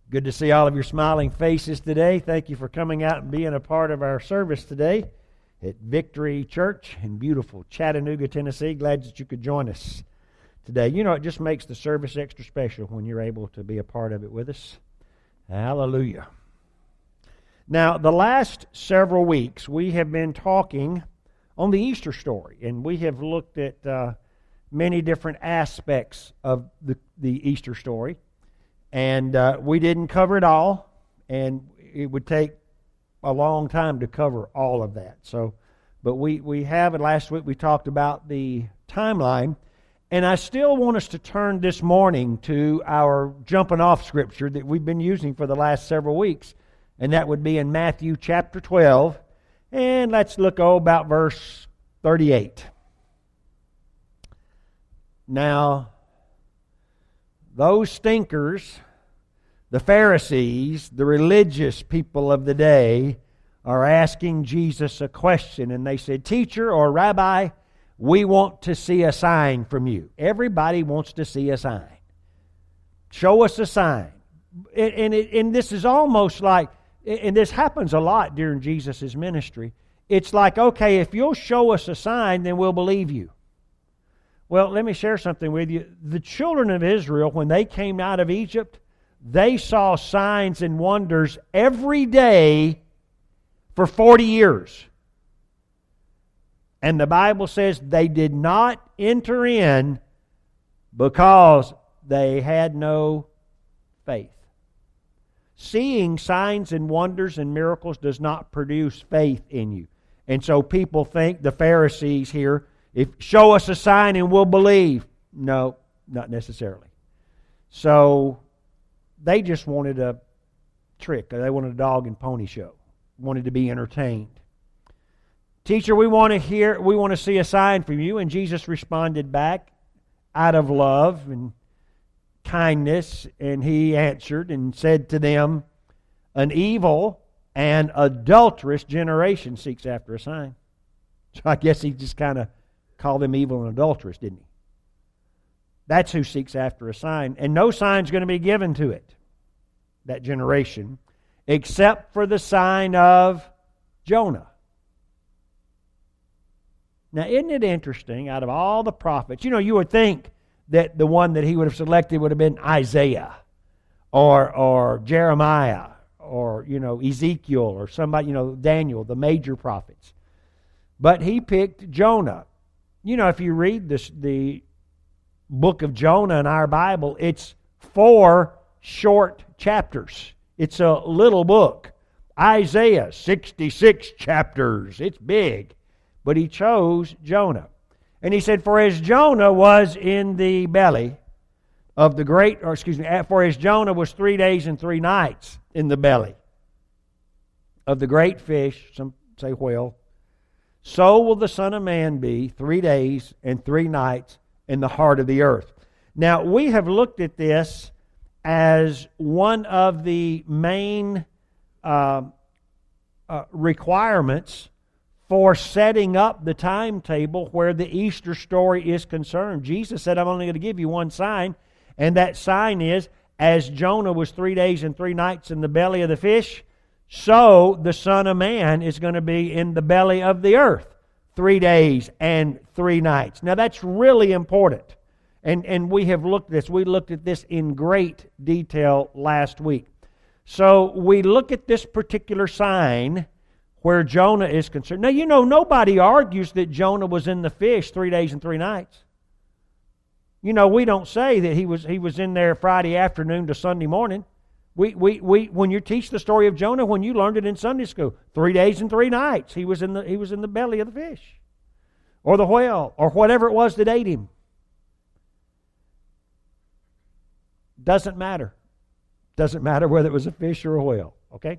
Good to see all of your smiling faces today. Thank you for coming out and being a part of our service today at Victory Church in beautiful Chattanooga, Tennessee. Glad that you could join us today. You know, it just makes the service extra special when you're able to be a part of it with us. Hallelujah. Now, the last several weeks, we have been talking on the Easter story, and we have looked at many different aspects of the Easter story. And we didn't cover it all, and it would take a long time to cover all of that. But we have, and last week we talked about the timeline, and I still want us to turn this morning to our jumping off scripture that we've been using for the last several weeks, and that would be in Matthew chapter 12, and let's look about verse 38. Now, those stinkers, the Pharisees, the religious people of the day, are asking Jesus a question. And they said, "Teacher or Rabbi, we want to see a sign from you." Everybody wants to see a sign. Show us a sign. And this is almost like, and this happens a lot during Jesus' ministry, it's like, okay, if you'll show us a sign, then we'll believe you. Well, let me share something with you. The children of Israel, when they came out of Egypt, they saw signs and wonders every day for 40 years. And the Bible says they did not enter in because they had no faith. Seeing signs and wonders and miracles does not produce faith in you. And so people think, the Pharisees here, show us a sign and we'll believe. No, not necessarily. So they just wanted a trick. They wanted a dog and pony show. Wanted to be entertained. "Teacher, we want to see a sign from you." And Jesus responded back out of love and kindness, and He answered and said to them, "An evil and adulterous generation seeks after a sign." So I guess He just kind of called them evil and adulterous, didn't He? That's who seeks after a sign. And no sign's going to be given to it, that generation, except for the sign of Jonah. Now, isn't it interesting, out of all the prophets, you would think that the one that He would have selected would have been Isaiah or Jeremiah or, Ezekiel or somebody, Daniel, the major prophets. But He picked Jonah. If you read the book of Jonah in our Bible, it's 4 short chapters. It's a little book. Isaiah, 66 chapters. It's big. But He chose Jonah. And He said, for as Jonah was in the belly of the great, for as Jonah was 3 days and 3 nights in the belly of the great fish, some say whale, so will the Son of Man be 3 days and 3 nights in the heart of the earth. Now, we have looked at this as one of the main requirements for setting up the timetable where the Easter story is concerned. Jesus said, "I'm only going to give you one sign," and that sign is, as Jonah was 3 days and 3 nights in the belly of the fish, so the Son of Man is going to be in the belly of the earth 3 days and 3 nights. Now that's really important. And we have looked at this. We looked at this in great detail last week. So we look at this particular sign where Jonah is concerned. Now, nobody argues that Jonah was in the fish 3 days and 3 nights. We don't say that he was in there Friday afternoon to Sunday morning. We when you teach the story of Jonah, when you learned it in Sunday school, 3 days and 3 nights he was in the belly of the fish, or the whale, or whatever it was that ate him. Doesn't matter. Doesn't matter whether it was a fish or a whale. Okay.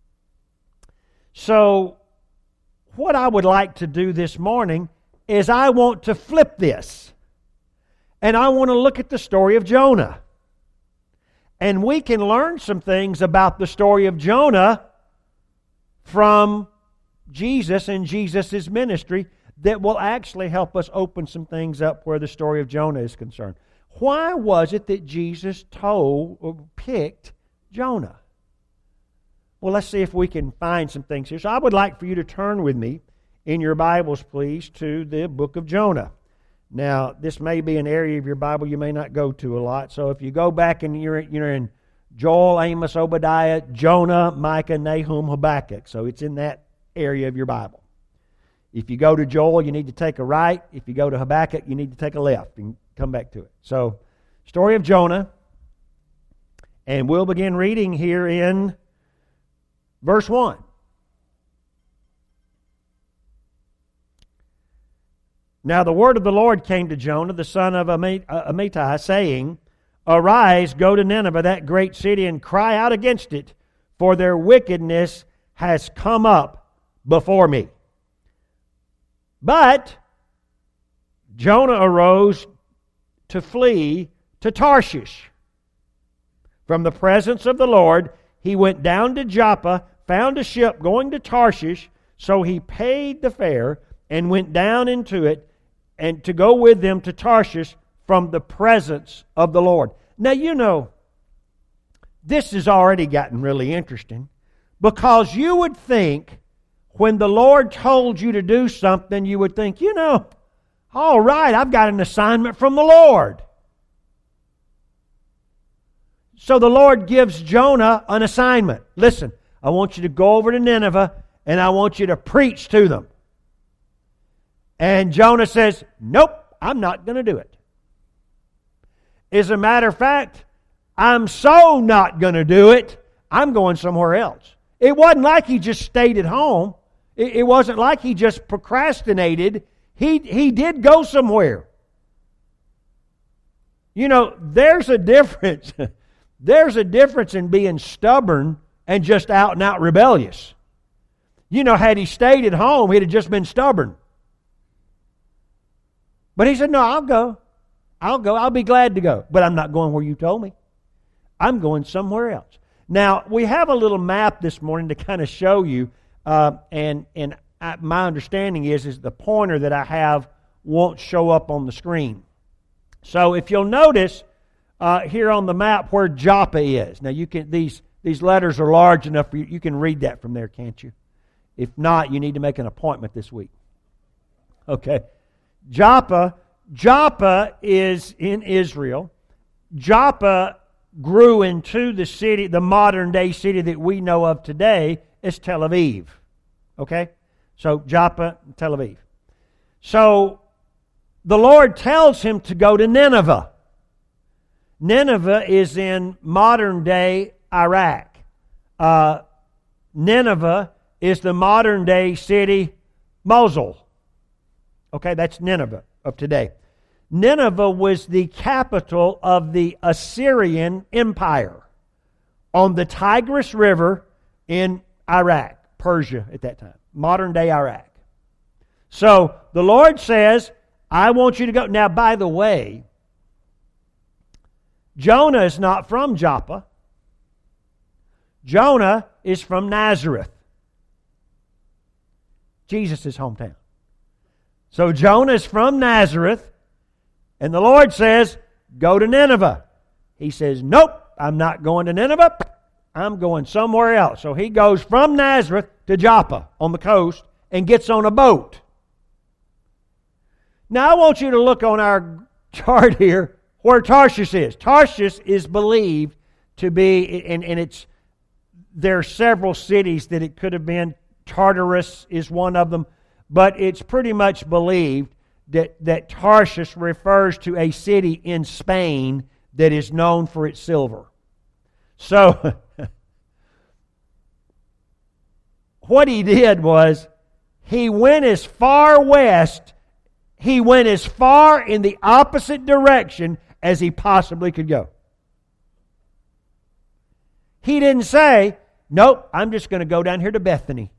So, what I would like to do this morning is I want to flip this, and I want to look at the story of Jonah. And we can learn some things about the story of Jonah from Jesus and Jesus' ministry that will actually help us open some things up where the story of Jonah is concerned. Why was it that Jesus picked Jonah. Well, let's see if we can find some things here. So I would like for you to turn with me in your Bibles, please, to the book of Jonah. Now, this may be an area of your Bible you may not go to a lot. So if you go back and you're in Joel, Amos, Obadiah, Jonah, Micah, Nahum, Habakkuk. So it's in that area of your Bible. If you go to Joel, you need to take a right. If you go to Habakkuk, you need to take a left and come back to it. So, story of Jonah. And we'll begin reading here in verse 1. Now the word of the Lord came to Jonah, the son of Amittai, saying, Arise, go to Nineveh, that great city, and cry out against it, for their wickedness has come up before me. But Jonah arose to flee to Tarshish. From the presence of the Lord, he went down to Joppa, found a ship going to Tarshish, so he paid the fare and went down into it, and to go with them to Tarshish from the presence of the Lord. Now, you know, this has already gotten really interesting, because you would think when the Lord told you to do something, you would think, you know, all right, I've got an assignment from the Lord. So the Lord gives Jonah an assignment. Listen, I want you to go over to Nineveh and I want you to preach to them. And Jonah says, nope, I'm not going to do it. As a matter of fact, I'm so not going to do it, I'm going somewhere else. It wasn't like he just stayed at home. It wasn't like he just procrastinated. He did go somewhere. You know, there's a difference. There's a difference in being stubborn and just out and out rebellious. You know, had he stayed at home, he'd have just been stubborn. But he said, no, I'll go. I'll be glad to go. But I'm not going where you told me. I'm going somewhere else. Now, we have a little map this morning to kind of show you, and my understanding is the pointer that I have won't show up on the screen. So if you'll notice here on the map where Joppa is. Now, you can these letters are large enough for you can read that from there, can't you? If not, you need to make an appointment this week. Okay. Joppa is in Israel. Joppa grew into the city, the modern day city that we know of today as Tel Aviv. Okay? So Joppa, Tel Aviv. So the Lord tells him to go to Nineveh. Nineveh is in modern day Iraq. Nineveh is the modern day city Mosul. Okay, that's Nineveh of today. Nineveh was the capital of the Assyrian Empire on the Tigris River in Iraq, Persia at that time, modern day Iraq. So the Lord says, I want you to go. Now, by the way, Jonah is not from Joppa. Jonah is from Nazareth, Jesus' hometown. So Jonah is from Nazareth, and the Lord says, go to Nineveh. He says, nope, I'm not going to Nineveh. I'm going somewhere else. So he goes from Nazareth to Joppa on the coast and gets on a boat. Now I want you to look on our chart here where Tarshish is. Tarshish is believed to be, and there are several cities that it could have been. Tartarus is one of them. But it's pretty much believed that Tarshish refers to a city in Spain that is known for its silver. So, what he did was, he went as far west, he went as far in the opposite direction as he possibly could go. He didn't say, nope, I'm just going to go down here to Bethany.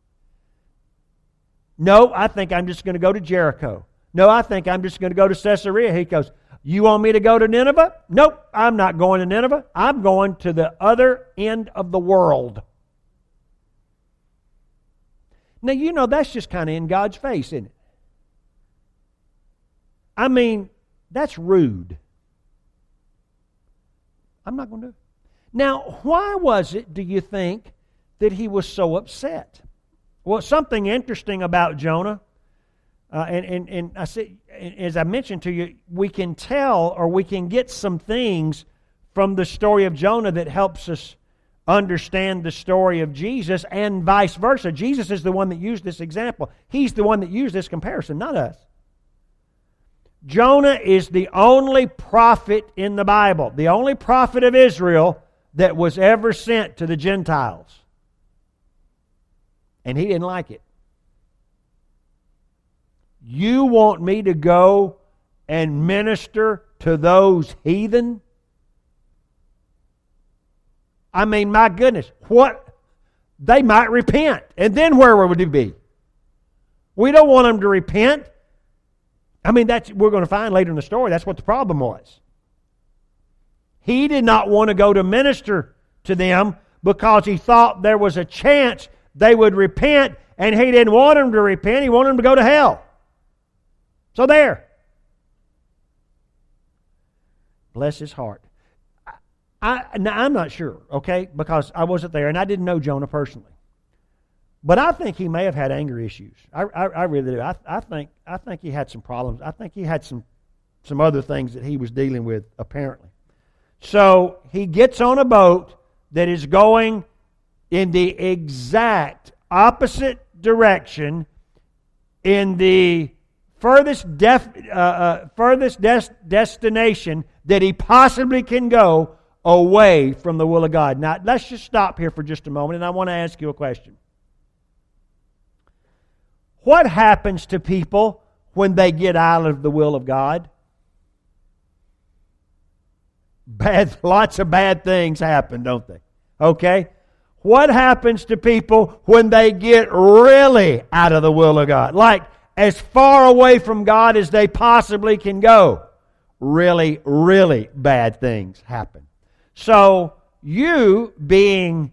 No, I think I'm just going to go to Jericho. No, I think I'm just going to go to Caesarea. He goes, you want me to go to Nineveh? Nope, I'm not going to Nineveh. I'm going to the other end of the world. Now, you know, that's just kind of in God's face, isn't it? I mean, that's rude. I'm not going to do it. Now, why was it, do you think, that he was so upset? Well, something interesting about Jonah, and I said, as I mentioned to you, we can tell or we can get some things from the story of Jonah that helps us understand the story of Jesus, and vice versa. Jesus is the one that used this example. He's the one that used this comparison, not us. Jonah is the only prophet in the Bible, the only prophet of Israel that was ever sent to the Gentiles. And he didn't like it. You want me to go and minister to those heathen? I mean, my goodness, what? They might repent. And then where would it be? We don't want them to repent. I mean, we're going to find later in the story, that's what the problem was. He did not want to go to minister to them because he thought there was a chance they would repent, and he didn't want them to repent. He wanted them to go to hell. So there. Bless his heart. Now, I'm not sure, okay, because I wasn't there, and I didn't know Jonah personally. But I think he may have had anger issues. I really do. I think he had some problems. I think he had some other things that he was dealing with, apparently. So he gets on a boat that is going in the exact opposite direction, in the furthest destination that he possibly can go away from the will of God. Now, let's just stop here for just a moment, and I want to ask you a question. What happens to people when they get out of the will of God? Lots of bad things happen, don't they? Okay? What happens to people when they get really out of the will of God? Like as far away from God as they possibly can go. Really, really bad things happen. So you, being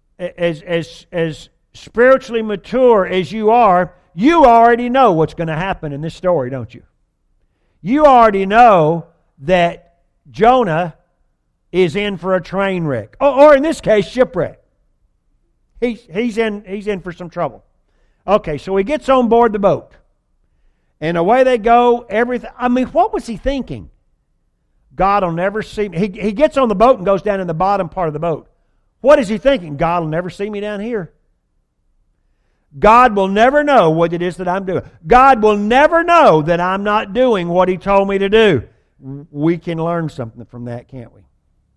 as spiritually mature as you are, you already know what's going to happen in this story, don't you? You already know that Jonah is in for a train wreck, or in this case, shipwreck. He's in for some trouble. Okay, so he gets on board the boat, and away they go. Everything. I mean, what was he thinking? God will never see me. He gets on the boat and goes down in the bottom part of the boat. What is he thinking? God will never see me down here. God will never know what it is that I'm doing. God will never know that I'm not doing what He told me to do. We can learn something from that, can't we?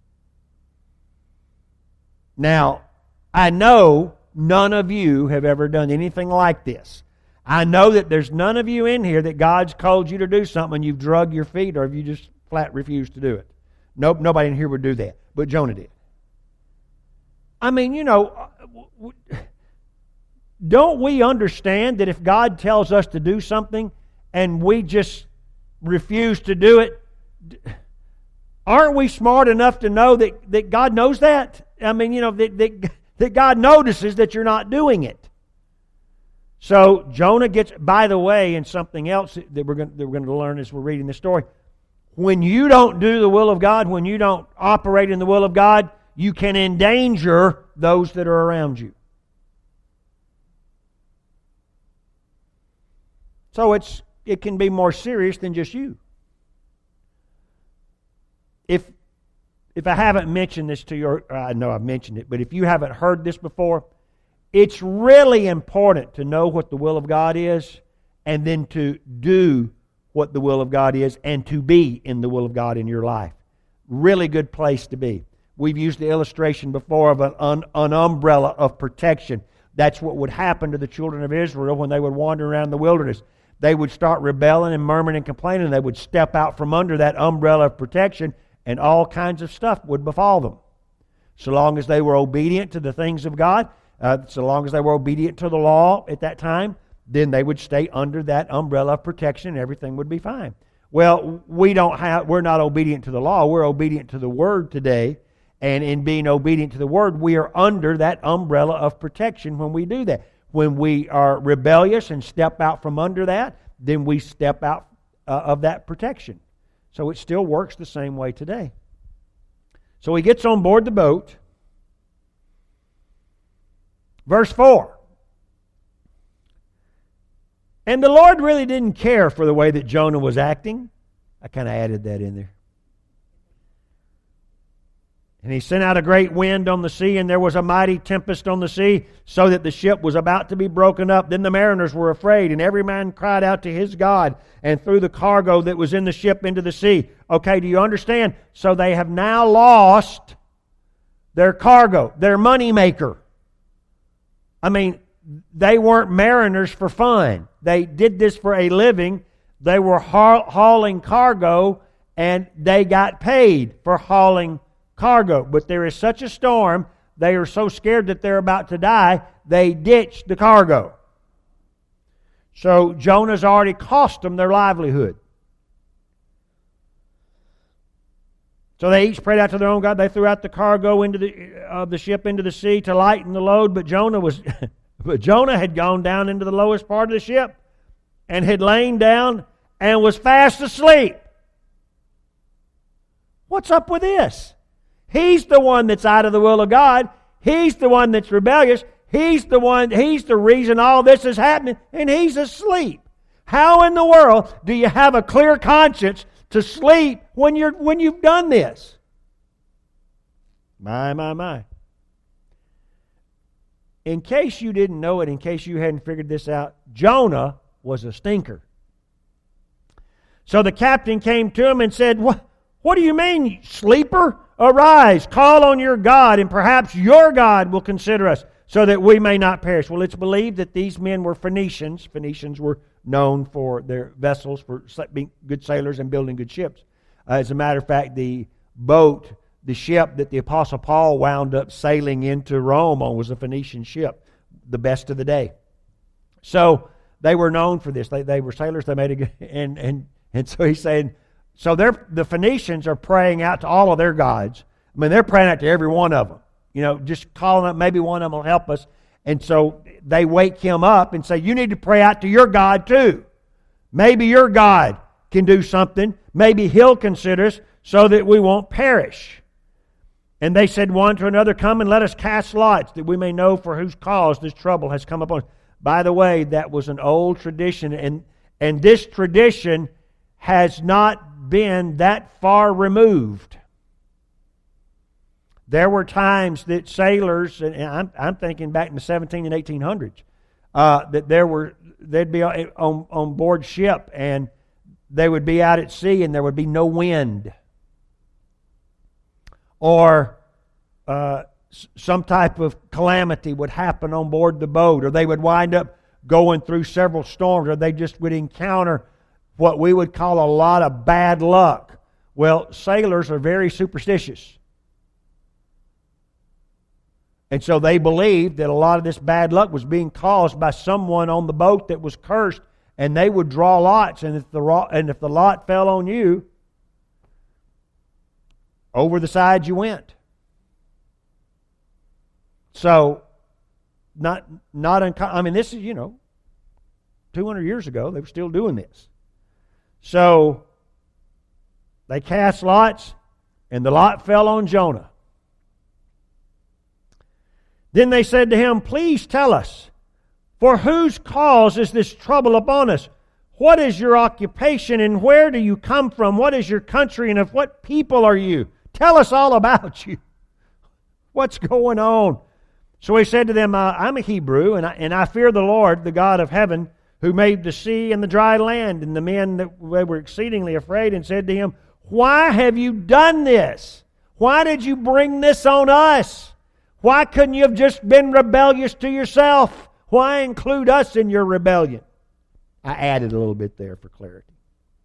Now, I know none of you have ever done anything like this. I know that there's none of you in here that God's called you to do something and you've drug your feet, or if you just flat refused to do it. Nope, nobody in here would do that. But Jonah did. I mean, don't we understand that if God tells us to do something and we just refuse to do it, aren't we smart enough to know that God knows that? I mean, that God notices that you're not doing it. So Jonah gets, by the way, and something else that we're going to learn as we're reading this story, when you don't do the will of God, when you don't operate in the will of God, you can endanger those that are around you. So it can be more serious than just you. If I haven't mentioned this to you, or I know I've mentioned it, but if you haven't heard this before, it's really important to know what the will of God is, and then to do what the will of God is, and to be in the will of God in your life. Really good place to be. We've used the illustration before of an umbrella of protection. That's what would happen to the children of Israel when they would wander around the wilderness. They would start rebelling and murmuring and complaining. They would step out from under that umbrella of protection, and all kinds of stuff would befall them. So long as they were obedient to the things of God, so long as they were obedient to the law at that time, then they would stay under that umbrella of protection and everything would be fine. Well, we're not obedient to the law. We're obedient to the Word today. And in being obedient to the Word, we are under that umbrella of protection when we do that. When we are rebellious and step out from under that, then we step out of that protection. So it still works the same way today. So he gets on board the boat. Verse 4. And the Lord really didn't care for the way that Jonah was acting. I kind of added that in there. And he sent out a great wind on the sea, and there was a mighty tempest on the sea, so that the ship was about to be broken up. Then the mariners were afraid, and every man cried out to his God, and threw the cargo that was in the ship into the sea. Okay, do you understand? So they have now lost their cargo, their money maker. I mean, they weren't mariners for fun. They did this for a living. They were hauling cargo, and they got paid for hauling cargo. But there is such a storm, they are so scared that they're about to die, they ditched the cargo. So Jonah's already cost them their livelihood. So they each prayed out to their own God. They threw out the cargo into the ship into the sea to lighten the load, but Jonah had gone down into the lowest part of the ship and had lain down and was fast asleep. What's up with this? He's the one that's out of the will of God. He's the one that's rebellious. He's the reason all this is happening, and he's asleep. How in the world do you have a clear conscience to sleep when you've done this? My. In case you didn't know it, in case you hadn't figured this out, Jonah was a stinker. So the captain came to him and said, What do you mean, sleeper? Arise, call on your God, and perhaps your God will consider us, so that we may not perish. Well, it's believed that these men were Phoenicians. Phoenicians were known for their vessels, for being good sailors and building good ships. As a matter of fact, the ship that the Apostle Paul wound up sailing into Rome on was a Phoenician ship, the best of the day. So they were known for this. They were sailors. They made a good, and so he's saying, so the Phoenicians are praying out to all of their gods. I mean, they're praying out to every one of them. You know, just calling up, maybe one of them will help us. And so they wake him up and say, you need to pray out to your God too. Maybe your God can do something. Maybe He'll consider us so that we won't perish. And they said one to another, come and let us cast lots, that we may know for whose cause this trouble has come upon us. By the way, that was an old tradition, and this tradition has not been that far removed. There were times that sailors, and I'm thinking back in the 17 and 1800s, that they'd be on board ship, and they would be out at sea, and there would be no wind, or some type of calamity would happen on board the boat, or they would wind up going through several storms, or they just would encounter what we would call a lot of bad luck. Well, sailors are very superstitious. And so they believed that a lot of this bad luck was being caused by someone on the boat that was cursed, and they would draw lots, and if the lot fell on you, over the side you went. So, not uncommon. I mean, this is, 200 years ago, they were still doing this. So, they cast lots, and the lot fell on Jonah. Then they said to him, please tell us, for whose cause is this trouble upon us? What is your occupation, and where do you come from? What is your country, and of what people are you? Tell us all about you. What's going on? So he said to them, I'm a Hebrew, and I fear the Lord, the God of heaven, who made the sea and the dry land. And the men they were exceedingly afraid and said to him, why have you done this? Why did you bring this on us? Why couldn't you have just been rebellious to yourself? Why include us in your rebellion? I added a little bit there for clarity.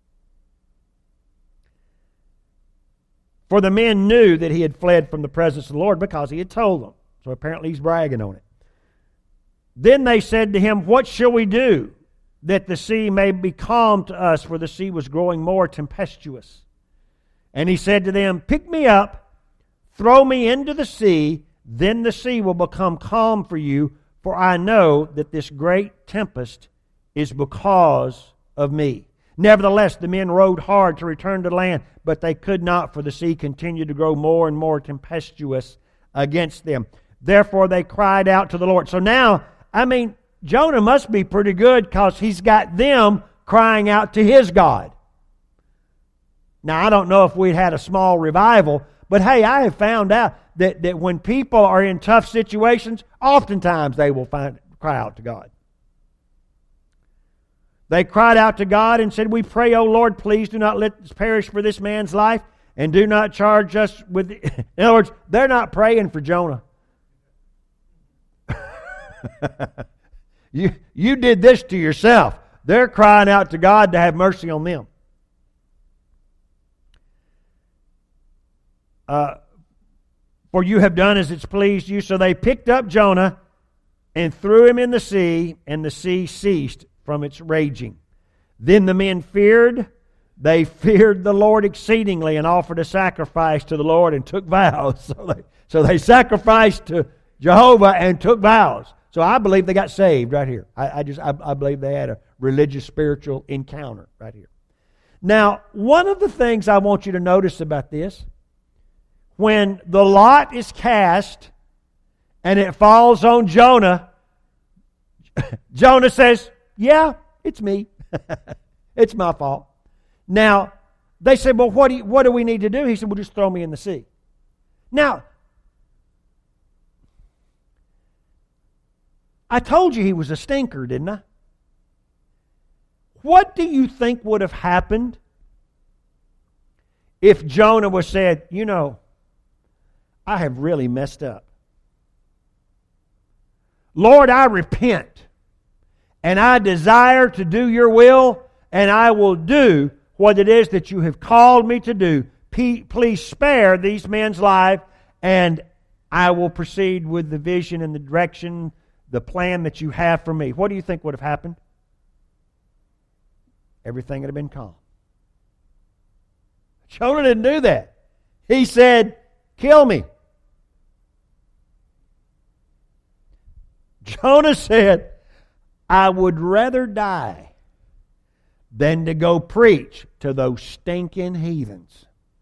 For the men knew that he had fled from the presence of the Lord because he had told them. So apparently he's bragging on it. Then they said to him, what shall we do that the sea may be calm to us? For the sea was growing more tempestuous. And he said to them, pick me up, throw me into the sea, then the sea will become calm for you, for I know that this great tempest is because of me. Nevertheless, the men rowed hard to return to land, but they could not, for the sea continued to grow more and more tempestuous against them. Therefore they cried out to the Lord. So now, Jonah must be pretty good because he's got them crying out to his God. Now, I don't know if we'd had a small revival, but hey, I have found out that when people are in tough situations, oftentimes they will cry out to God. They cried out to God and said, "We pray, O Lord, please do not let us perish for this man's life, and do not charge us with..." In other words, they're not praying for Jonah. You did this to yourself. They're crying out to God to have mercy on them. For you have done as it's pleased you. So they picked up Jonah and threw him in the sea, and the sea ceased from its raging. Then the men feared. They feared the Lord exceedingly and offered a sacrifice to the Lord and took vows. So they sacrificed to Jehovah and took vows. So I believe they got saved right here. I believe they had a religious, spiritual encounter right here. Now, one of the things I want you to notice about this, when the lot is cast and it falls on Jonah, Jonah says, "Yeah, it's me. It's my fault." Now, they said, "Well, what do we need to do?" He said, "Well, just throw me in the sea." Now, I told you he was a stinker, didn't I? What do you think would have happened if Jonah was said, "I have really messed up. Lord, I repent, and I desire to do your will, and I will do what it is that you have called me to do. Please spare these men's lives, and I will proceed with the vision and the direction, the plan that you have for me." What do you think would have happened? Everything would have been calm. Jonah didn't do that. He said, "Kill me." Jonah said, "I would rather die than to go preach to those stinking heathens.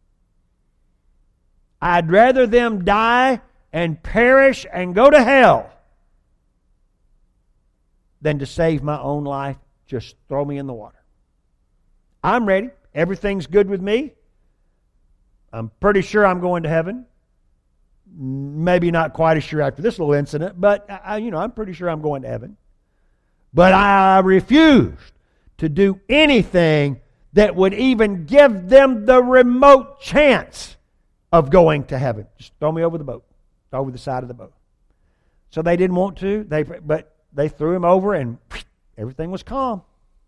I'd rather them die and perish and go to hell than to save my own life. Just throw me in the water. I'm ready. Everything's good with me. I'm pretty sure I'm going to heaven. Maybe not quite as sure after this little incident, but I'm pretty sure I'm going to heaven. But I refused to do anything that would even give them the remote chance of going to heaven. Just throw me over the boat, over the side of the boat." So they didn't want to, but they threw him over and everything was calm.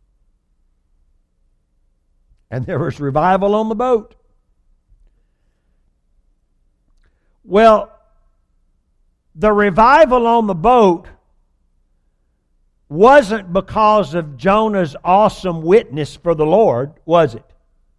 And there was revival on the boat. Well, the revival on the boat wasn't because of Jonah's awesome witness for the Lord, was it?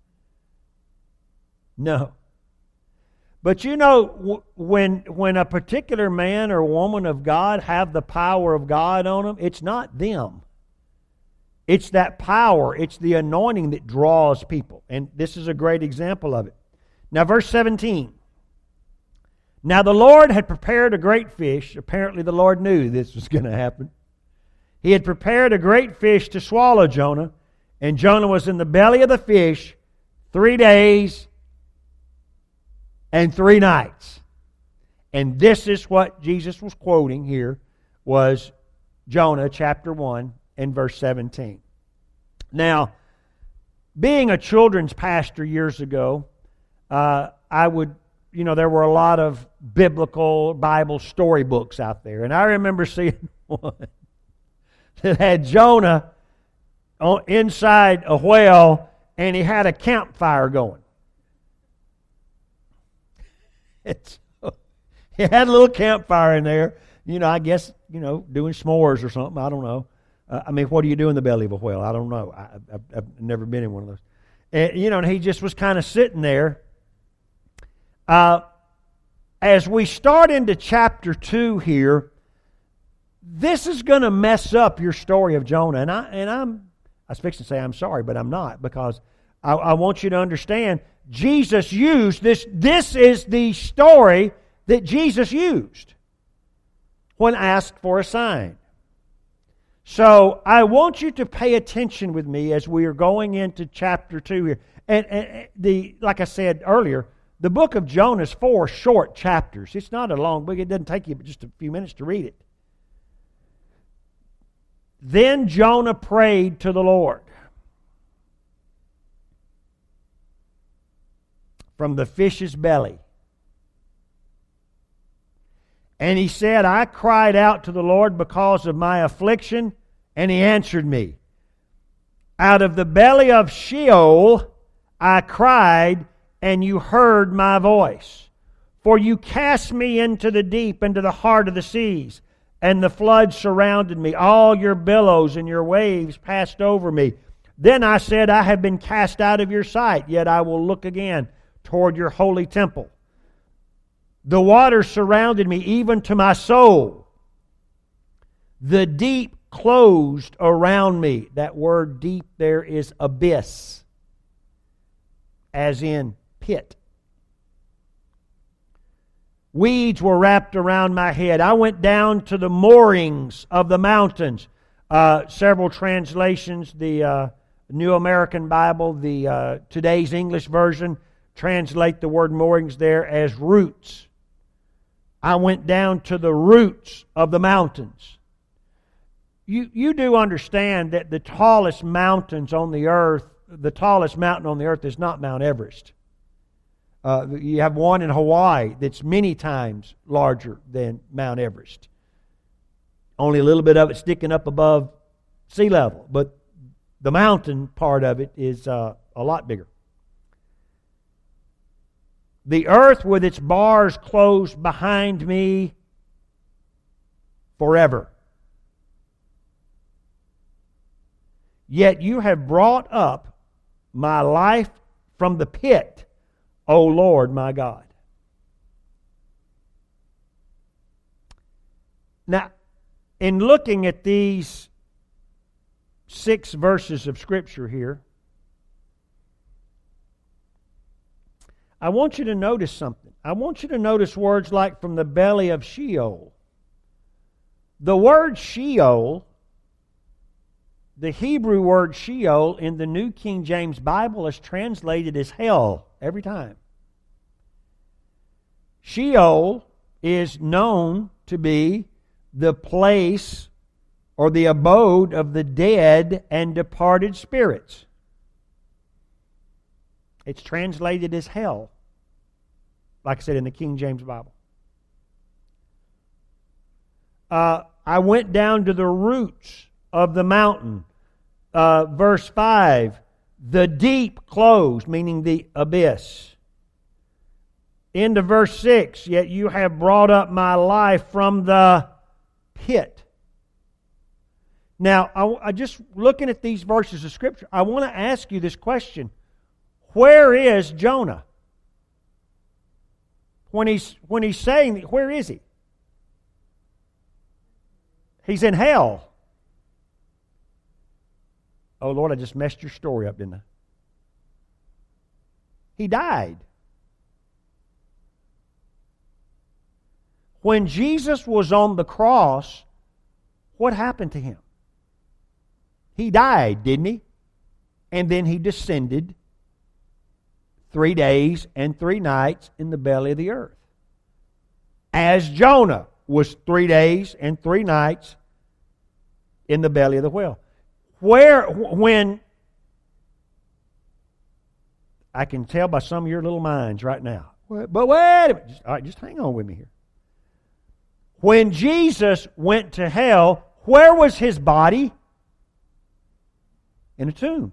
No. But when a particular man or woman of God have the power of God on them, it's not them. It's that power, it's the anointing that draws people. And this is a great example of it. Now, verse 17. "Now the Lord had prepared a great fish." Apparently the Lord knew this was going to happen. "He had prepared a great fish to swallow Jonah, and Jonah was in the belly of the fish 3 days and 3 nights." And this is what Jesus was quoting here, was Jonah chapter 1 and verse 17. Now, being a children's pastor years ago, there were a lot of biblical Bible storybooks out there. And I remember seeing one that had Jonah inside a whale, and he had a campfire going. He had a little campfire in there, I guess, doing s'mores or something. I don't know. What do you do in the belly of a whale? I don't know. I've never been in one of those. And he just was kind of sitting there. As we start into chapter 2 here, this is going to mess up your story of Jonah. And I was fixing to say I'm sorry, but I'm not, because I want you to understand Jesus used this. This is the story that Jesus used when asked for a sign. So I want you to pay attention with me as we are going into chapter 2 here. And like I said earlier, the book of Jonah is 4 short chapters. It's not a long book. It doesn't take you but just a few minutes to read it. Then Jonah prayed to the Lord from the fish's belly. And he said, I cried out to the Lord because of my affliction, and He answered me. Out of the belly of Sheol I cried, and You heard my voice. For You cast me into the deep, into the heart of the seas, and the floods surrounded me. All Your billows and Your waves passed over me. Then I said, I have been cast out of Your sight, yet I will look again toward Your holy temple. The waters surrounded me, even to my soul. The deep closed around me. That word deep there is abyss, as in pit. Weeds were wrapped around my head. I went down to the moorings of the mountains. Several translations, the New American Bible, the today's English version, translate the word moorings there as roots. I went down to the roots of the mountains. You do understand that the tallest mountains on the earth, the tallest mountain on the earth is not Mount Everest. You have one in Hawaii that's many times larger than Mount Everest. Only a little bit of it sticking up above sea level, but the mountain part of it is a lot bigger. The earth with its bars closed behind me forever. Yet You have brought up my life from the pit, O Lord my God. Now, in looking at these 6 verses of Scripture here, I want you to notice something. I want you to notice words like from the belly of Sheol. The word Sheol, the Hebrew word Sheol in the New King James Bible is translated as hell every time. Sheol is known to be the place or the abode of the dead and departed spirits. It's translated as hell, like I said, in the King James Bible. I went down to the roots of the mountain. Verse 5, the deep closed, meaning the abyss. Into verse 6, yet You have brought up my life from the pit. Now, I just looking at these verses of Scripture, I want to ask you this question. Where is Jonah? When he's saying, where is he? He's in hell. Oh Lord, I just messed your story up, didn't I? He died. When Jesus was on the cross, what happened to Him? He died, didn't He? And then He descended 3 days and 3 nights in the belly of the earth. As Jonah was 3 days and 3 nights in the belly of the whale. When I can tell by some of your little minds right now. But wait a minute. All right, just hang on with me here. When Jesus went to hell, where was His body? In a tomb.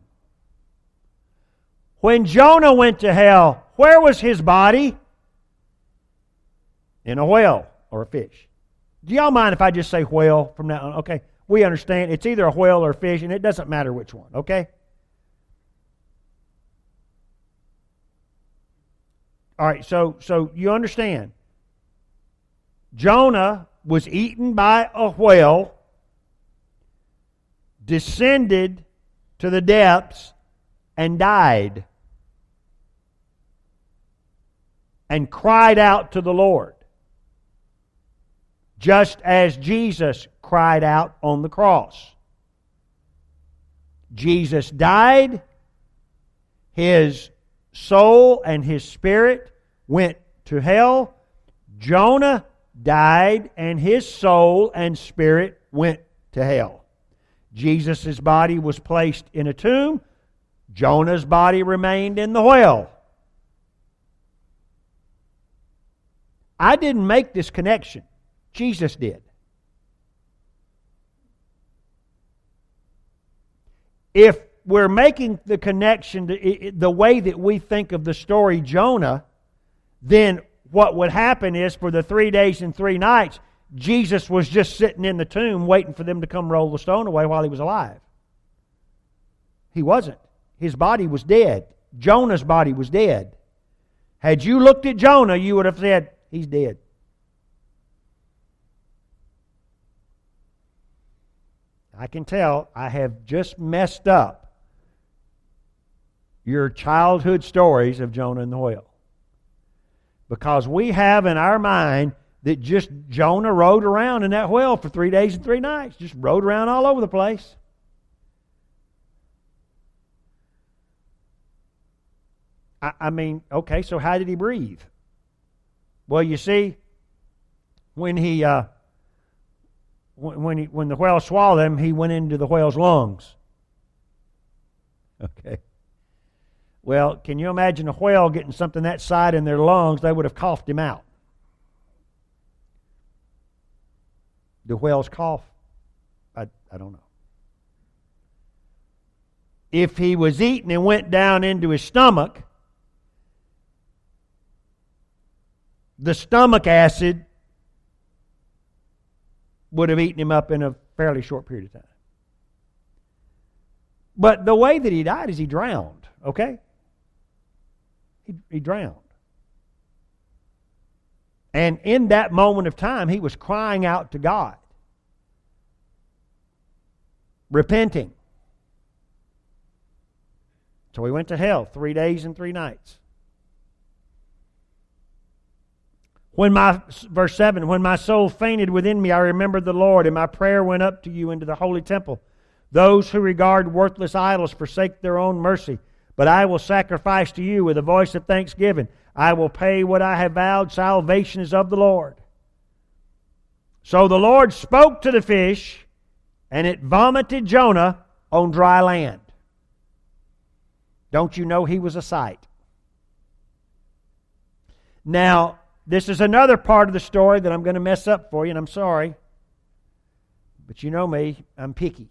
When Jonah went to hell, where was his body? In a whale or a fish. Do y'all mind if I just say whale from now on? Okay, we understand. It's either a whale or a fish, and it doesn't matter which one, okay? All right, so you understand. Jonah was eaten by a whale, descended to to the depths and died and cried out to the Lord, just as Jesus cried out on the cross. Jesus died, his soul and his spirit went to hell. Jonah died, and his soul and spirit went to hell. Jesus' body was placed in a tomb. Jonah's body remained in the whale. I didn't make this connection. Jesus did. If we're making the connection to the way that we think of the story Jonah, then what would happen is for the 3 days and 3 nights, Jesus was just sitting in the tomb waiting for them to come roll the stone away while he was alive. He wasn't. His body was dead. Jonah's body was dead. Had you looked at Jonah, you would have said, he's dead. I can tell I have just messed up your childhood stories of Jonah and the whale. Because we have in our mind that just Jonah rode around in that whale for 3 days and 3 nights. Just rode around all over the place. I mean, okay, so how did he breathe? Well, you see, when the whale swallowed him, he went into the whale's lungs. Okay. Well, can you imagine a whale getting something that size in their lungs? They would have coughed him out. Do whales cough? I don't know. If he was eaten and went down into his stomach, the stomach acid would have eaten him up in a fairly short period of time. But the way that he died is he drowned, okay? He drowned. And in that moment of time, he was crying out to God, repenting. So he went to hell 3 days and 3 nights. Verse 7, when my soul fainted within me, I remembered the Lord, and my prayer went up to you into the holy temple. Those who regard worthless idols forsake their own mercy, but I will sacrifice to you with a voice of thanksgiving. I will pay what I have vowed. Salvation is of the Lord. So the Lord spoke to the fish, and it vomited Jonah on dry land. Don't you know he was a sight? Now, this is another part of the story that I'm going to mess up for you, and I'm sorry. But you know me, I'm picky.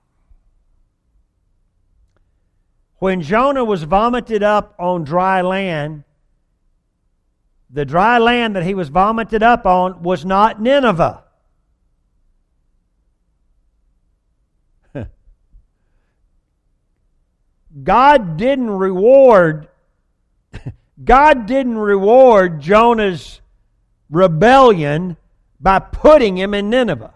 When Jonah was vomited up on dry land, the dry land that he was vomited up on was not Nineveh. God didn't reward Jonah's rebellion by putting him in Nineveh.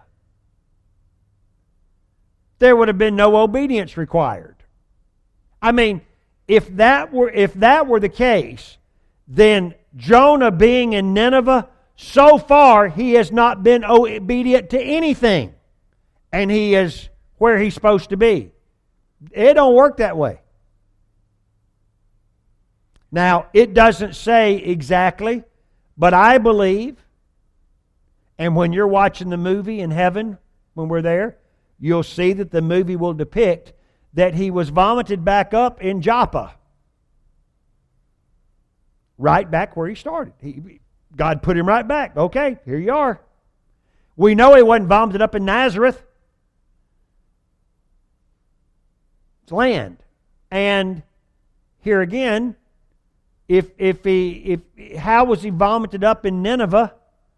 There would have been no obedience required. I mean, if that were the case, then Jonah being in Nineveh, so far he has not been obedient to anything. And he is where he's supposed to be. It don't work that way. Now, it doesn't say exactly, but I believe, and when you're watching the movie in heaven, when we're there, you'll see that the movie will depict that he was vomited back up in Joppa. Right back where he started. God put him right back. Okay, here you are. We know he wasn't vomited up in Nazareth. It's land. And here again, how was he vomited up in Nineveh?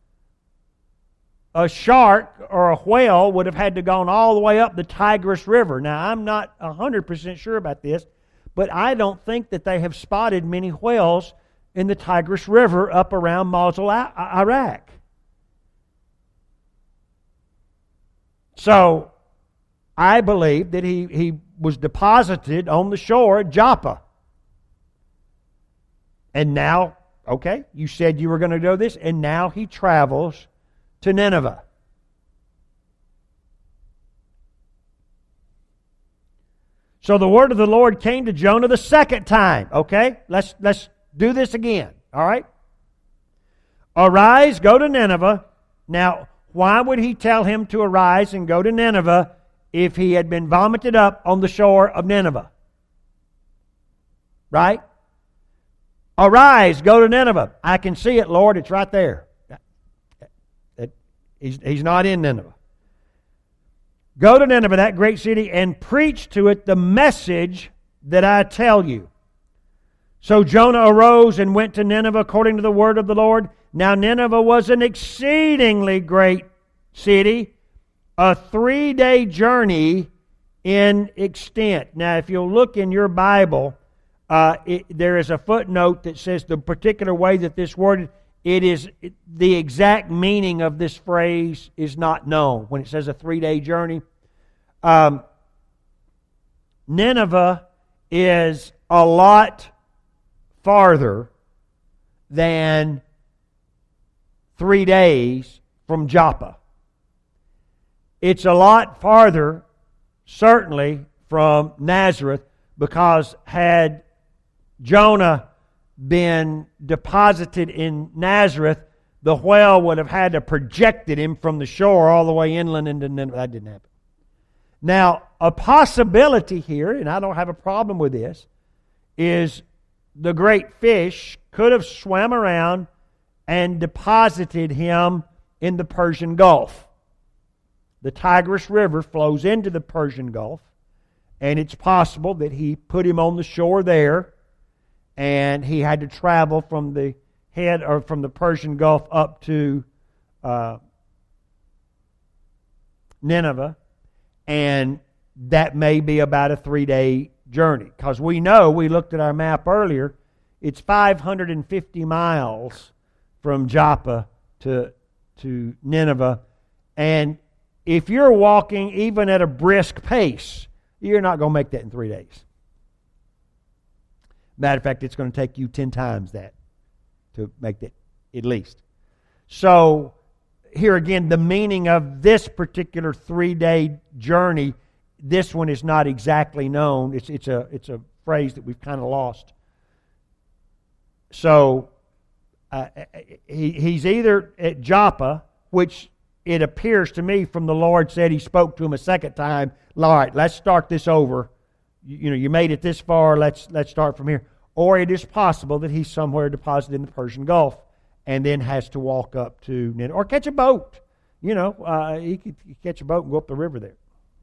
A shark or a whale would have had to gone all the way up the Tigris River. Now, I'm not 100% sure about this, but I don't think that they have spotted many whales in the Tigris River up around Mosul, Iraq. So, I believe that he was deposited on the shore at Joppa. And now, okay, you said you were going to do this, and now he travels to Nineveh. So the word of the Lord came to Jonah the second time. Okay, let's do this again. All right? Arise, go to Nineveh. Now, why would he tell him to arise and go to Nineveh if he had been vomited up on the shore of Nineveh? Right? Arise, go to Nineveh. I can see it, Lord. It's right there. He's not in Nineveh. Go to Nineveh, that great city, and preach to it the message that I tell you. So Jonah arose and went to Nineveh according to the word of the Lord. Now Nineveh was an exceedingly great city, a 3-day journey in extent. Now, if you'll look in your Bible, there is a footnote that says the particular way that this word, the exact meaning of this phrase is not known. When it says a 3-day journey, Nineveh is a lot farther than 3 days from Joppa. It's a lot farther, certainly, from Nazareth, because had Jonah been deposited in Nazareth, the whale would have had to projected him from the shore all the way inland into Nineveh. That didn't happen. Now, a possibility here, and I don't have a problem with this, is the great fish could have swam around and deposited him in the Persian Gulf. The Tigris River flows into the Persian Gulf, and it's possible that he put him on the shore there, and he had to travel from the head or from the Persian Gulf up to Nineveh, and that may be about a 3-day journey. Because we know, we looked at our map earlier, it's 550 miles from Joppa to Nineveh, and if you're walking even at a brisk pace, you're not going to make that in 3 days. Matter of fact, it's going to take you 10 times that to make that, at least. So, here again, the meaning of this particular 3-day journey, this one is not exactly known. It's a phrase that we've kind of lost. So, he's either at Joppa, which it appears to me from the Lord said He spoke to him a second time. All right, let's start this over. You made it this far. Let's start from here. Or it is possible that he's somewhere deposited in the Persian Gulf and then has to walk up to Nineveh or catch a boat. He could catch a boat and go up the river there.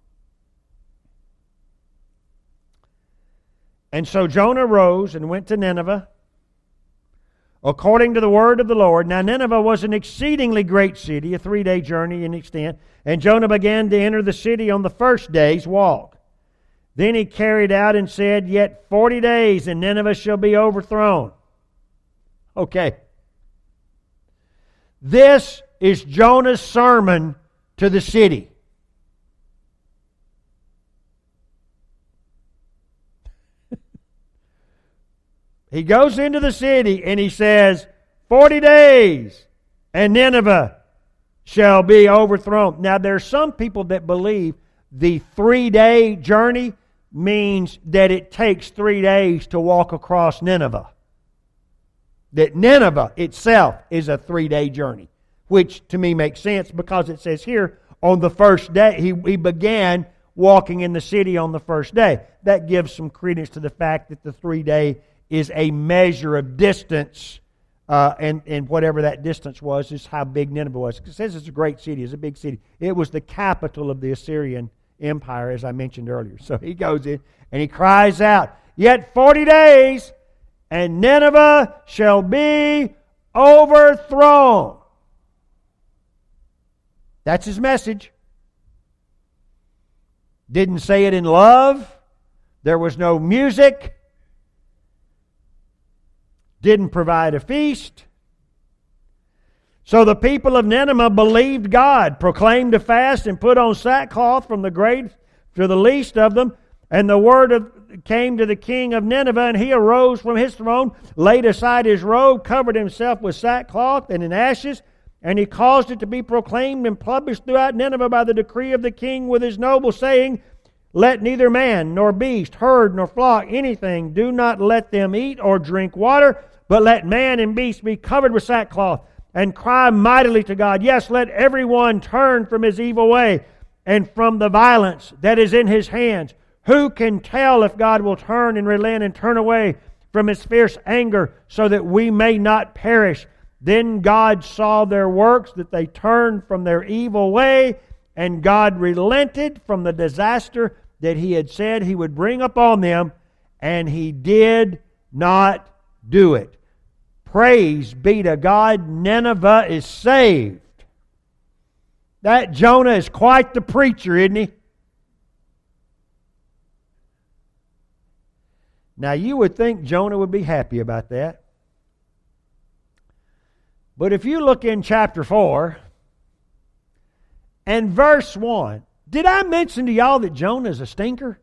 And so Jonah rose and went to Nineveh according to the word of the Lord. Now Nineveh was an exceedingly great city, a 3-day journey in extent. And Jonah began to enter the city on the first day's walk. Then he carried out and said, Yet 40 days and Nineveh shall be overthrown. Okay. This is Jonah's sermon to the city. He goes into the city and he says, 40 days and Nineveh shall be overthrown. Now, there are some people that believe the 3-day journey means that it takes 3 days to walk across Nineveh. That Nineveh itself is a 3-day journey, which to me makes sense because it says here on the first day, he began walking in the city on the first day. That gives some credence to the fact that the 3-day is a measure of distance, and whatever that distance was is how big Nineveh was. It says it's a great city, it's a big city. It was the capital of the Assyrian Empire, as I mentioned earlier. So he goes in and he cries out, Yet 40 days and Nineveh shall be overthrown. That's his message. Didn't say it in love. There was no music. Didn't provide a feast. So the people of Nineveh believed God, proclaimed a fast, and put on sackcloth from the great to the least of them. And the word came to the king of Nineveh, and he arose from his throne, laid aside his robe, covered himself with sackcloth and in ashes, and he caused it to be proclaimed and published throughout Nineveh by the decree of the king with his nobles, saying, Let neither man, nor beast, herd, nor flock, anything, do not let them eat or drink water, but let man and beast be covered with sackcloth, and cry mightily to God. Yes, let everyone turn from his evil way, and from the violence that is in his hands. Who can tell if God will turn and relent and turn away from his fierce anger so that we may not perish? Then God saw their works, that they turned from their evil way, and God relented from the disaster that He had said He would bring upon them, and He did not do it. Praise be to God, Nineveh is saved. That Jonah is quite the preacher, isn't he? Now, you would think Jonah would be happy about that. But if you look in chapter 4 and verse 1, did I mention to y'all that Jonah is a stinker?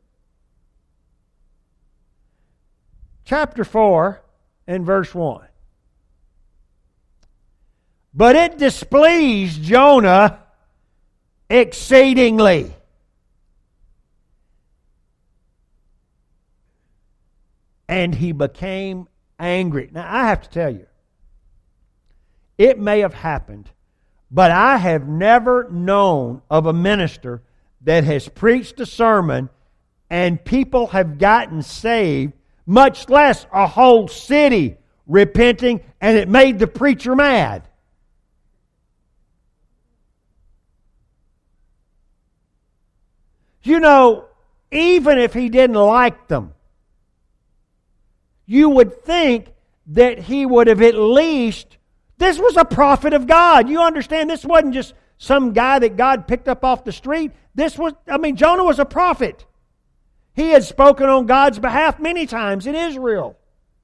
Chapter 4 and verse 1. But it displeased Jonah exceedingly. And he became angry. Now, I have to tell you, it may have happened, but I have never known of a minister that has preached a sermon and people have gotten saved, much less a whole city repenting, and it made the preacher mad. You know, even if he didn't like them, you would think that he would have at least... This was a prophet of God. You understand? This wasn't just some guy that God picked up off the street. Jonah was a prophet. He had spoken on God's behalf many times in Israel.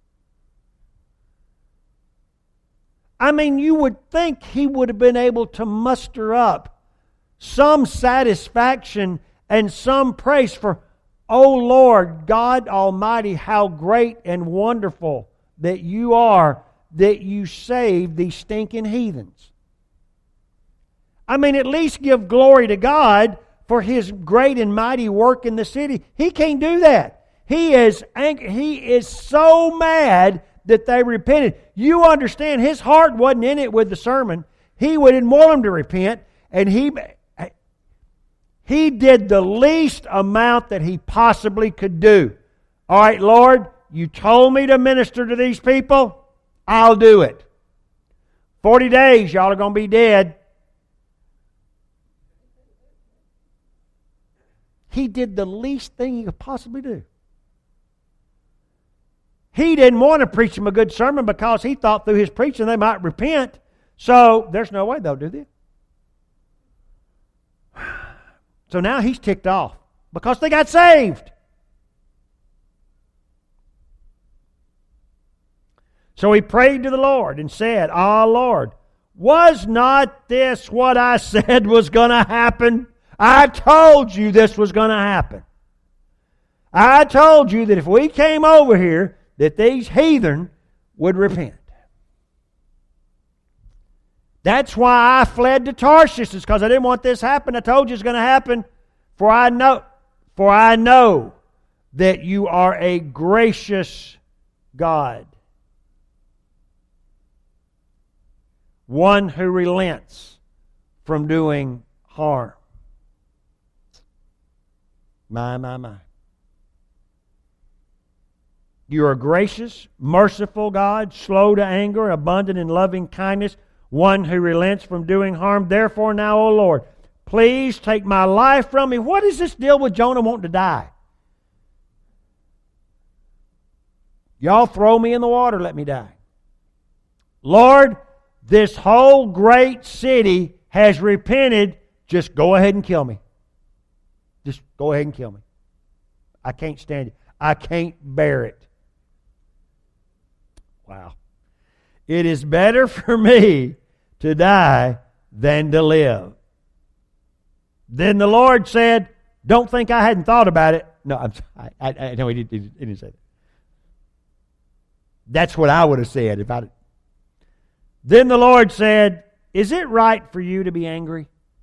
You would think he would have been able to muster up some satisfaction and some praise for, O Lord, God Almighty, how great and wonderful that you are, that you saved these stinking heathens. At least give glory to God for His great and mighty work in the city. He can't do that. He is so mad that they repented. You understand, his heart wasn't in it with the sermon. He didn't want them to repent, and he did the least amount that he possibly could do. All right, Lord, you told me to minister to these people. I'll do it. 40 days, y'all are going to be dead. He did the least thing he could possibly do. He didn't want to preach them a good sermon because he thought through his preaching they might repent. So there's no way they'll do this. So now he's ticked off because they got saved. So he prayed to the Lord and said, Ah, Lord, was not this what I said was going to happen? I told you this was going to happen. I told you that if we came over here, that these heathen would repent. That's why I fled to Tarshish, is because I didn't want this to happen. I told you it's going to happen. For I know that you are a gracious God, one who relents from doing harm. My. You are gracious, merciful God, slow to anger, abundant in loving kindness, one who relents from doing harm. Therefore now, O Lord, please take my life from me. What is this deal with Jonah wanting to die? Y'all throw me in the water, let me die. Lord, this whole great city has repented. Just go ahead and kill me. Just go ahead and kill me. I can't stand it. I can't bear it. Wow. It is better for me to die than to live. Then the Lord said, don't think I hadn't thought about it. No, I know he didn't say that. That's what I would have said if I. Then the Lord said, "Is it right for you to be angry?"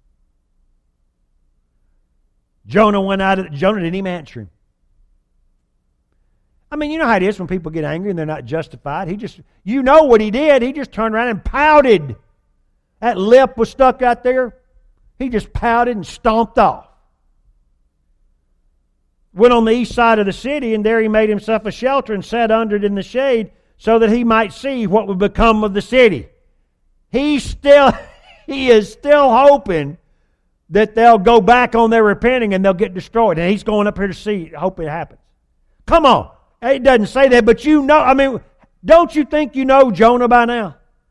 Jonah didn't even answer him. I mean, you know how it is when people get angry and they're not justified. You know what he did. He just turned around and pouted. That lip was stuck out there. He just pouted and stomped off. Went on the east side of the city, and there he made himself a shelter and sat under it in the shade so that he might see what would become of the city. He is still hoping that they'll go back on their repenting and they'll get destroyed. And he's going up here to see, hope it happens. Come on. It doesn't say that, but you know, I mean, don't you think you know Jonah by now?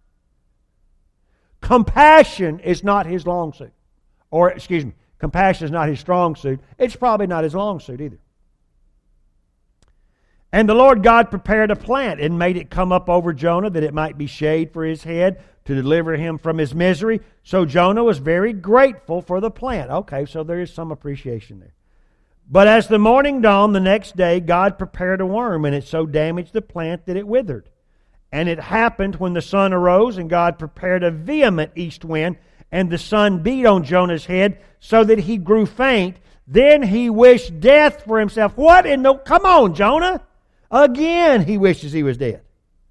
Compassion is not his long suit. Or, compassion is not his strong suit. It's probably not his long suit either. And the Lord God prepared a plant and made it come up over Jonah that it might be shade for his head to deliver him from his misery. So Jonah was very grateful for the plant. Okay, so there is some appreciation there. But as the morning dawned the next day, God prepared a worm, and it so damaged the plant that it withered. And it happened when the sun arose, and God prepared a vehement east wind, and the sun beat on Jonah's head so that he grew faint. Then he wished death for himself. What in the... Come on, Jonah! Again, he wishes he was dead.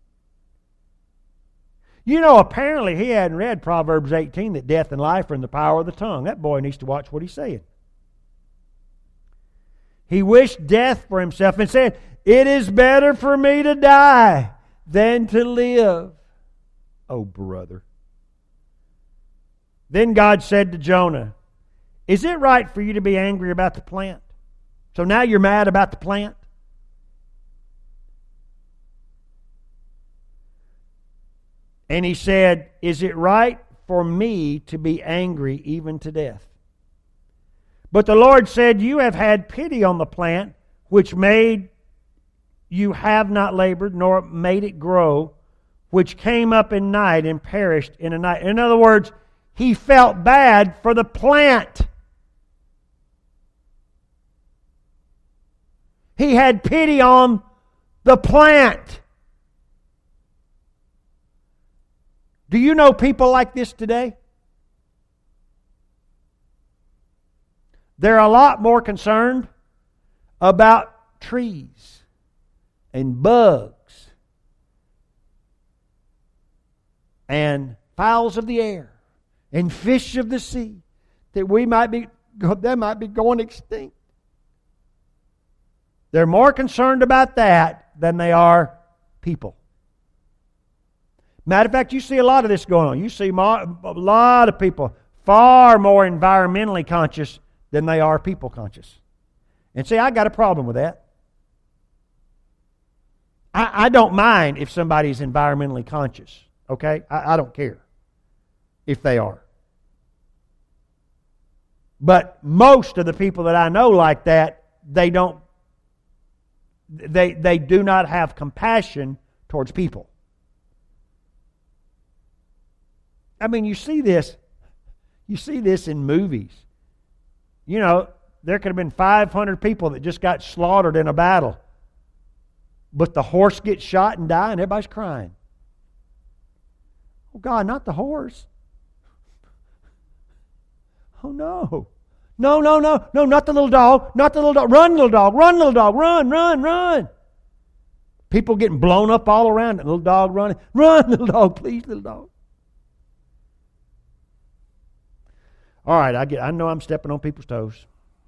You know, apparently he hadn't read Proverbs 18 that death and life are in the power of the tongue. That boy needs to watch what he's saying. He wished death for himself and said, "It is better for me to die than to live." Oh, brother. Then God said to Jonah, "Is it right for you to be angry about the plant?" So now you're mad about the plant? And he said, "Is it right for me to be angry even to death?" But the Lord said, "You have had pity on the plant, which made you have not labored, nor made it grow, which came up in night and perished in a night." In other words, he felt bad for the plant. He had pity on the plant. Do you know people like this today? They're a lot more concerned about trees and bugs and fowls of the air and fish of the sea that they might be going extinct. They're more concerned about that than they are people. Matter of fact, you see a lot of this going on. You see a lot of people far more environmentally conscious than they are people conscious. And see, I got a problem with that. I don't mind if somebody's environmentally conscious. Okay? I don't care if they are. But most of the people that I know like that, they do not have compassion towards people. I mean, you see this in movies. You know, there could have been 500 people that just got slaughtered in a battle. But the horse gets shot and dies and everybody's crying. Oh God, not the horse. Oh no. No, not the little dog. Not the little dog. Run, little dog. Run, little dog. Run. People getting blown up all around it. Little dog running. Run, little dog, please, little dog. All right, I know I'm stepping on people's toes.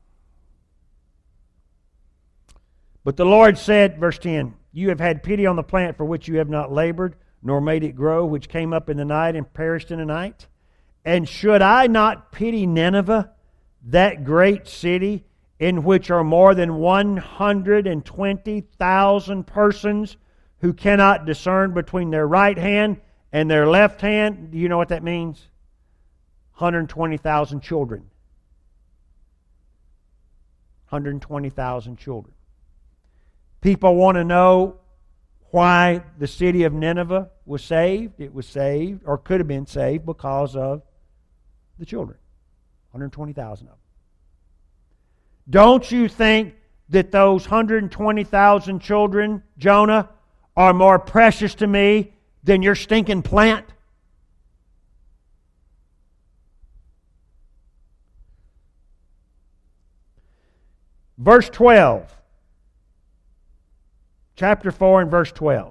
But the Lord said, verse 10, "You have had pity on the plant for which you have not labored, nor made it grow, which came up in the night and perished in the night. And should I not pity Nineveh, that great city, in which are more than 120,000 persons who cannot discern between their right hand and their left hand?" Do you know what that means? 120,000 children. 120,000 children. People want to know why the city of Nineveh was saved. It was saved, or could have been saved, because of the children. 120,000 of them. Don't you think that those 120,000 children, Jonah, are more precious to me than your stinking plant? Verse 12. Chapter 4 and verse 12.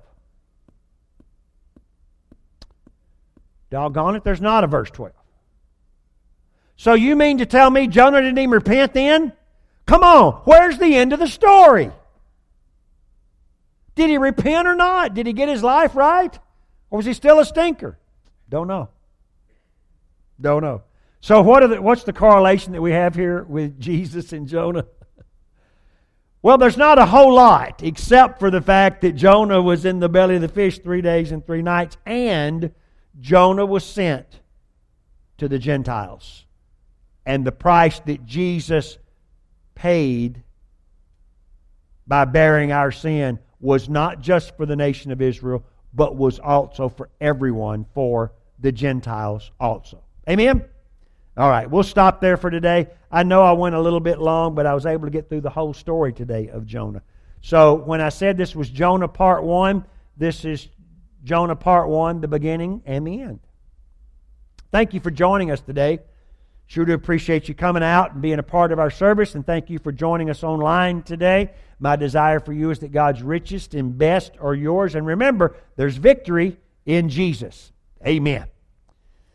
Doggone it, there's not a verse 12. So you mean to tell me Jonah didn't even repent then? Come on, where's the end of the story? Did he repent or not? Did he get his life right? Or was he still a stinker? Don't know. Don't know. So what's the correlation that we have here with Jesus and Jonah? Well, there's not a whole lot, except for the fact that Jonah was in the belly of the fish 3 days and 3 nights, and Jonah was sent to the Gentiles. And the price that Jesus paid by bearing our sin was not just for the nation of Israel, but was also for everyone, for the Gentiles also. Amen? All right, we'll stop there for today. I know I went a little bit long, but I was able to get through the whole story today of Jonah. So when I said this was Jonah part 1, this is Jonah part 1, the beginning and the end. Thank you for joining us today. Sure do appreciate you coming out and being a part of our service, and thank you for joining us online today. My desire for you is that God's richest and best are yours. And remember, there's victory in Jesus. Amen.